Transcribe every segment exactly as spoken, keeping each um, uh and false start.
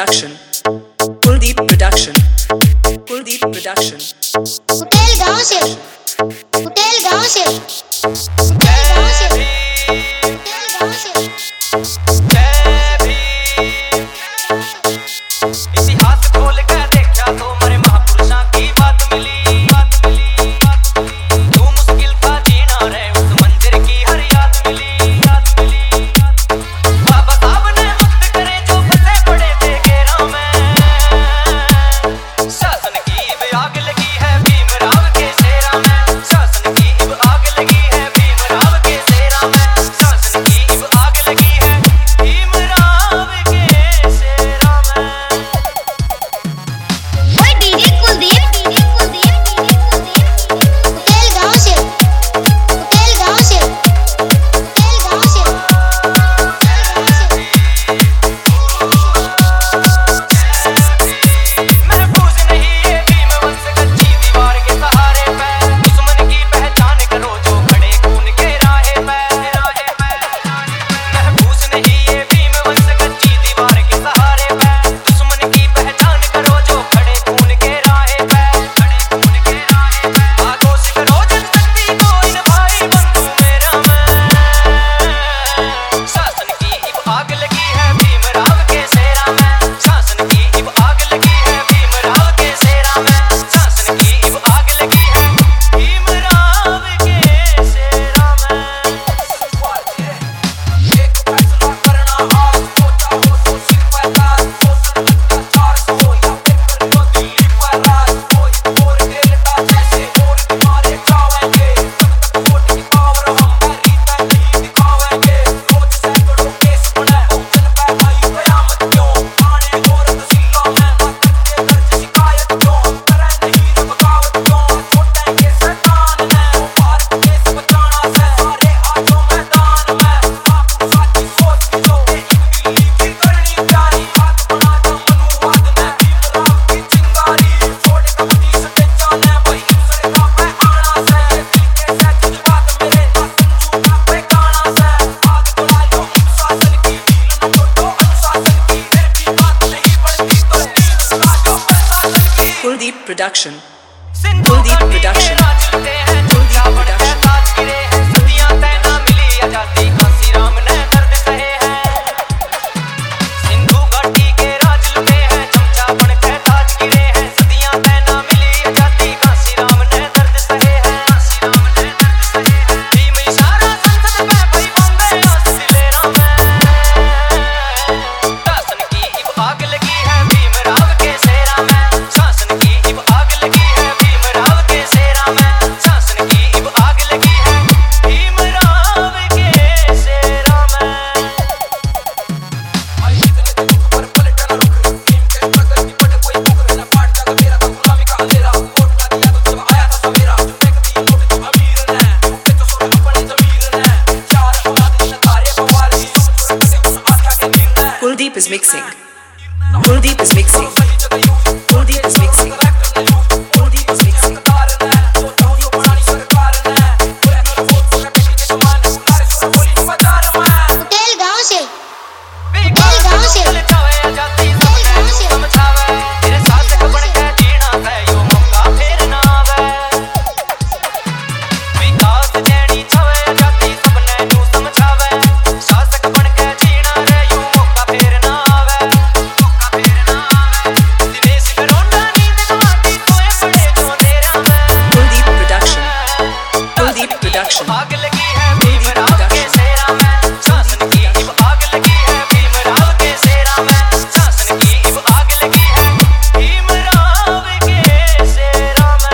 Production. Kuldeep Production. Kuldeep Production. Hotel गांव से hotel गांव से होटल गांव से होटल गांव से इतिहास खोल कर देखा तो मरे महापुरुषों की बात मिली बात मिली बात मिली तू मुश्किल था जीना रे उस मंदिर की हर याद मिली याद मिली बाबा साहब ने मुक्त करे जो फंसे पड़े थे घेरा में शासन की अब आग लगी है भीमराव के सेरा में शासन की अब आग लगी है भीमराव के सेरा में शासन की अब आग लगी है भीमराव के सेरा में ओए DJ Kuldeep DJ Kuldeep DJ Kuldeep hotel गांव से होटल गांव से होटल गांव से महफूज नहीं ये भीम वंश कच्ची दीवार के सहारे पे दुश्मन की पहचान करो जो खड़े खून के राहे पे राहे पे महफूज नहीं ये भीम वंश कच्ची दीवार के सहारे पे दुश्मन की पहचान करो जो खड़े खून के राहे पे खड़े खून के राहे पे आगोश करो जनशक्ति को इन भाई बंधु मेरा में शासन की अब आग लगी है भीमराव के सेरा में शासन की अब आग लगी है भीमराव के सेरा में शासन की अब आग लगी है भीमराव के सेरा में एक फैसला करना आज सोचा हो तो सिर पर ताज शोषण अत्याचार से हो या फिर कर लो दिल्ली पर राज कोई और डेल्टा जैसे और तुम्हारे चाहेंगे तब तक वोट की पावर हम रीता नहीं दिखावेंगे रोज सैकड़ों केस बने जन पे आई कयामत क्यों आने और तहसीलों में मात्र के दर्ज शिकायत क्यों करे नहीं बगावत क्यों छोटेंगे शैतान ने भारत देश बचाना से सारे आजो मैदान में आपको साची सोच की जो एक दिल्ली की करनी प्यारी बात बना दो मनुवाद में भीमराव की चिंगारी छोड़ कबड्डी सटे जाने वही सरका पे आना से दिल के से जज्बात मेरे ना संजू का पे गाना से आग जला लो शासन की ढील न छोड़ो अनुशासन की फिर भी बात नहीं बढ़ती तो दिल लगा दो प्रशासन की Kuldeep Production. सिंधु कुलदीप घाटी के प्रोडक्शन। राज लुटे हैं कुलदीप चुपचाप प्रोडक्शन। है ताज गिरे हैं सदियां तय ना मिली आजादी कांसी राम ने दर्द सहे हैं सिंधु घाटी के राज लुटे हैं चमचा बन के ताज गिरे हैं सदियां तय ना मिली आजादी कांसी राम ने दर्द सहे हैं कांसी राम ने दर्द सहे हैं भीम इशारा संसद में भाई बंदे आस दिलेरा में शासन की अब आग लगी है भीमराव के सेरा में शासन की अब आग लगी है भीमराव के सेरा में शासन की अब आग लगी है भीमराव के सेरा में आई इतने दुख पर पलटा ना रुक भीम के स्ट्रगल की पट कोई मुकर ना फाट जाएगा मेरा तो गुलामी का अंधेरा वोट ना दिया तो जब आया था सवेरा जो फेंक दी वोट जो अमीर ने के तो सोने अपने जमीर ने चार औलाद ने तारे पवारी तुम जो रखते उस आशा के नींद है Kuldeep is mixing. Kuldeep is mixing. सही जगह यूं Kuldeep is mixing. Kuldeep is mixing. Hotel गांव से होटल गांव से होटल गांव से Kuldeep Production. Kuldeep Production. आग लगी है भीमराव के सेरा में शासन की अब आग लगी है भीमराव के सेरा में शासन की अब आग लगी है भीमराव के सेरा में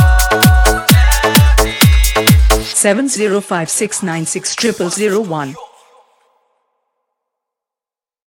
Seven zero five six nine six triple zero one.